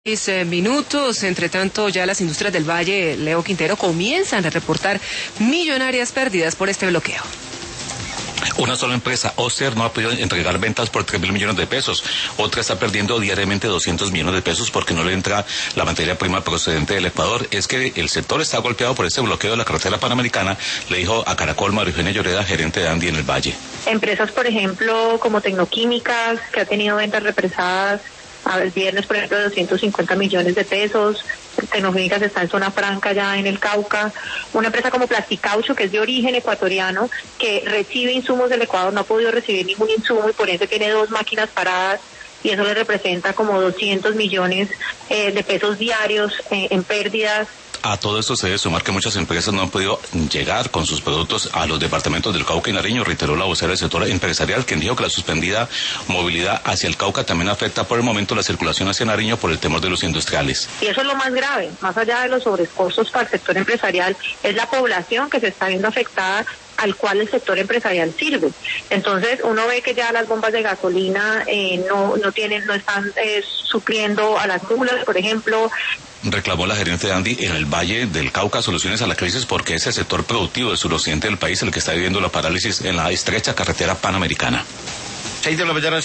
Minutos. Entre tanto, ya las industrias del Valle, Leo Quintero, comienzan a reportar millonarias pérdidas por este bloqueo. Una sola empresa, Oster, no ha podido entregar ventas por 3.000 millones de pesos. Otra está perdiendo diariamente 200 millones de pesos porque no le entra la materia prima procedente del Ecuador. Es que el sector está golpeado por este bloqueo de la carretera panamericana, le dijo a Caracol María Eugenia Lloreda, gerente de Andy en el Valle. Empresas, por ejemplo, como Tecnoquímicas, que ha tenido ventas represadas el viernes, por ejemplo, de 250 millones de pesos. Tecnoquímicas está en zona franca, ya en el Cauca. Una empresa como Plasticaucho, que es de origen ecuatoriano, que recibe insumos del Ecuador, no ha podido recibir ningún insumo y por eso tiene 2 máquinas paradas, y eso le representa como 200 millones de pesos diarios en pérdidas. A todo esto se debe sumar que muchas empresas no han podido llegar con sus productos a los departamentos del Cauca y Nariño, reiteró la vocera del sector empresarial, quien dijo que la suspendida movilidad hacia el Cauca también afecta por el momento la circulación hacia Nariño por el temor de los industriales. Y eso es lo más grave, más allá de los sobrecostos para el sector empresarial, es la población que se está viendo afectada, al cual el sector empresarial sirve. Entonces uno ve que ya las bombas de gasolina no están supliendo a las mulas, por ejemplo. Reclamó la gerente de Andy en el Valle del Cauca soluciones a la crisis porque es el sector productivo del suroccidente del país el que está viviendo la parálisis en la estrecha carretera panamericana. 6 de la mañana.